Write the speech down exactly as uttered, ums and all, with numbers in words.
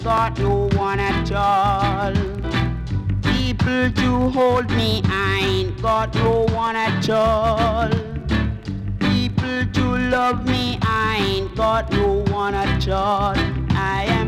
ain't got no one at all. People to hold me, I ain't got no one at all. People to love me, I ain't got no one at all. I am